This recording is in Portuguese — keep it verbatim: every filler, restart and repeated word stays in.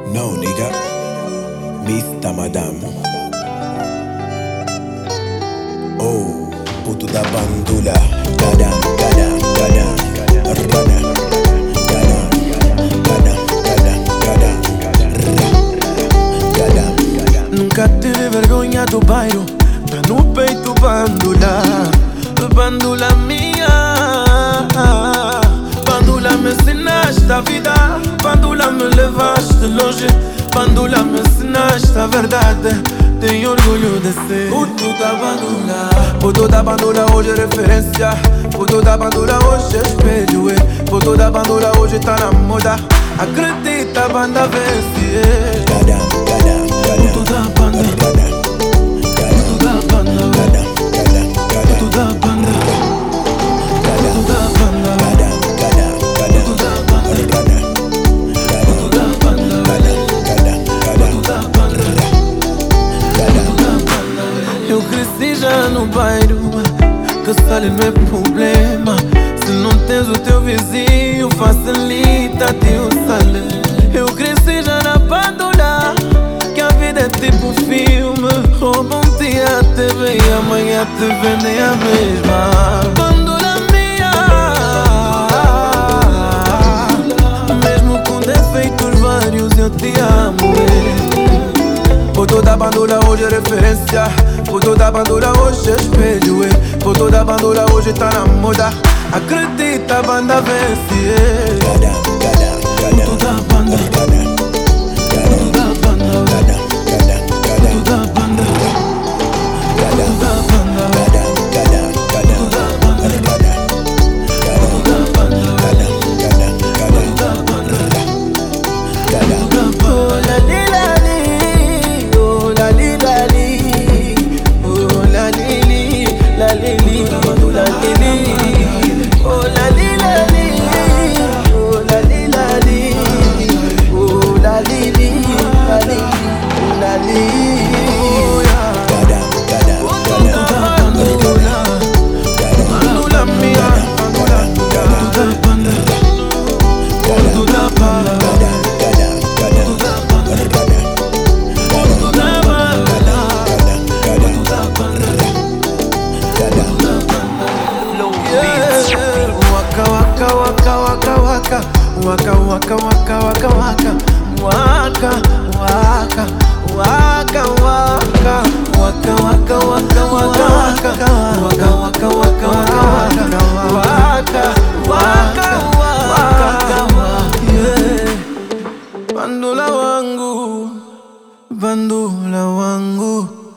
No, nigga. Mister Madame. Oh, puto da bandula. Gadam, gadam, gadam. Rada. Gadam, gadam, gadam, gadam. Gadam. Nunca tive vergonha do bairro, tá no peito bandula, bandula minha. Bandula me ensinaste a vida, bandula me levaste longe, bandula me ensinaste a verdade. Tenho orgulho de ser puto da bandula. Puto da bandula hoje é referência, puto da bandula hoje é espelho, é. Puto da bandula hoje tá na moda, acredita, a banda vence, é. Gadam, gadam, gadam. Puto da banda, puto da banda, puto da banda, puto da banda, puto da banda, puto da banda. Eu cresci já no bairro, que sale não é problema. Se não tens o teu vizinho, facilita-te o sale. Eu cresci já na bandula, que a vida é tipo filme. Roubam te a T V e amanhã te vendem a mesma. Bandula minha, mesmo com defeitos vários eu te amo, é. Puto da bandula hoje é referência, puto da bandula hoje é espelho, é. Puto da bandula hoje tá na moda, acredita, a banda vence, é. Gadam, gadam, gadam. Puto da banda, puto da banda, puto da banda, puto da banda, puto da banda, puto da banda, oh la li la li, oh la li la li, oh la li li, la li li, la li li, oh la li la li, oh la li la li, oh la li li, la li li, la li. Gadam, gadam, gadam. Bandula mia, bandula, puto da banda, puto da banda, Gadam, gadam, gadam. puto da banda, puto da banda, Gadam. yeah. Waka waka waka waka waka, waka waka waka waka waka, waka waka waka waka, waka waka waka waka waka, waka waka waka waka waka, waka waka waka, yeah. Bandula wangu, bandula wangu.